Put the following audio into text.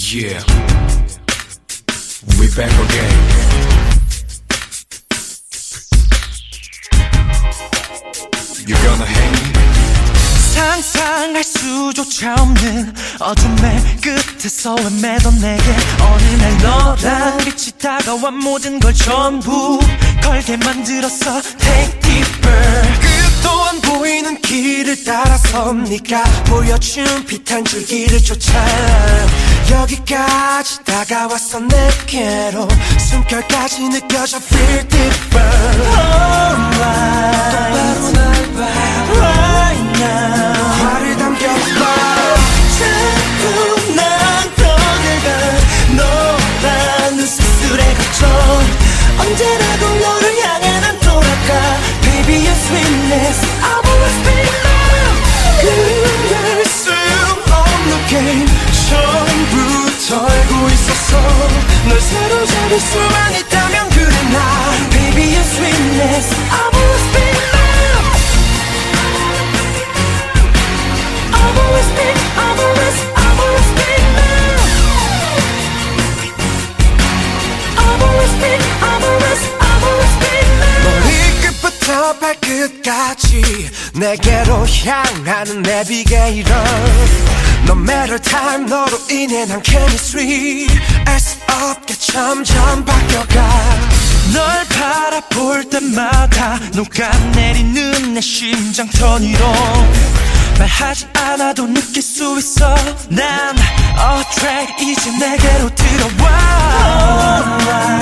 Yeah, we back again. You gonna hang me? 상상할 수조차 없는 어둠의 끝에서 헤매던 내게 어느 날 너란 빛이 다가와 모든 걸 전부 걸게 만들었어. Take deeper. 끝도 안 보이는 길을 따라서 네가 보여준 빛한 줄기를 쫓아 여기까지 다가왔어. 내게로 숨결까지 느껴져. Feel deeper. 똑바로 날 봐 right now. 화를 담겨봐. 자꾸 난 떠내가 너라는 스스로의 걱정. 언제라도 너를 향해 난 돌아가. Baby your sweetness I will always be love. 끝날 수 없는 게임 처음부터 알고 있었어. 널 사로잡을 수만 있다면 그래 나. Baby your sweetness I will always be love. I will always be, I will always, I will always be love. I will always be, I will always, I will always be love. 머리끝부터 발끝까지 내게로 향하는 내비게이터. No matter time 너로 인해 난 chemistry 알 수 없게 점점 바뀌어가. 널 바라볼 때마다 녹아내리는 내 심장 터니로 말하지 않아도 느낄 수 있어. 난 attract 이제 내게로 들어와.